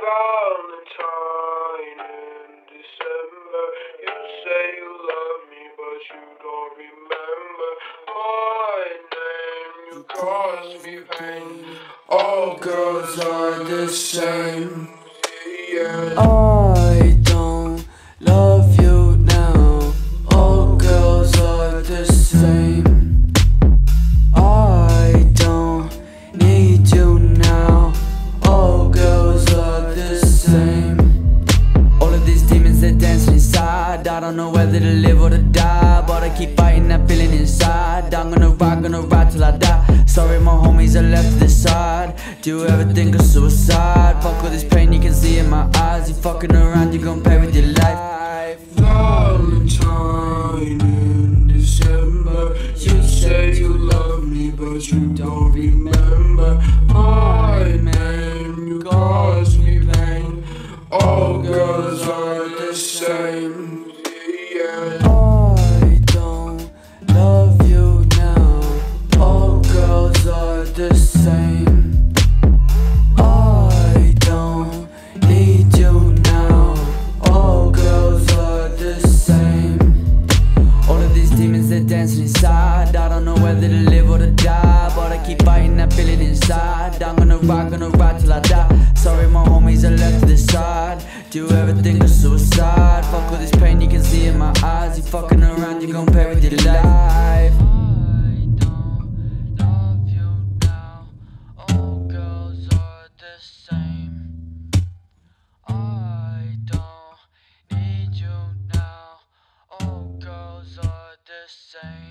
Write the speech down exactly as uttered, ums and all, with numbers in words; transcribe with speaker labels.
Speaker 1: Valentine in December. You say you love me, but you don't remember my name. You cause me pain. All girls are the same. Yeah.
Speaker 2: I don't love you now. All girls are the same. I don't need you now. All girls are the same. All of these demons, they're dancing inside. I don't know whether to live or to die, but I keep fighting that feeling inside. I'm gonna ride, gonna ride till I die. Sorry my homies are left to the side. Do you ever think of suicide? Fuck all this pain you can see in my eyes. You fucking around, you gon' pay with your life.
Speaker 1: Valentine in December. You say you love me, but you don't remember my name. You cause me pain. All girls are the same. Yeah.
Speaker 2: I don't love you now. All girls are the same. I don't need you now. All girls are the same. All of these demons, they're dancing inside. I don't know whether to live or to die, but I keep fighting that feeling inside. I'm gonna ride, gonna ride till I die. Sorry my homies are left to the side. Do you ever think of suicide? Fuck all this pain you can see in my eyes. You fucking around, you gon' pay with your life. I don't love you now. All girls are the same. I don't need you now. All girls are the same.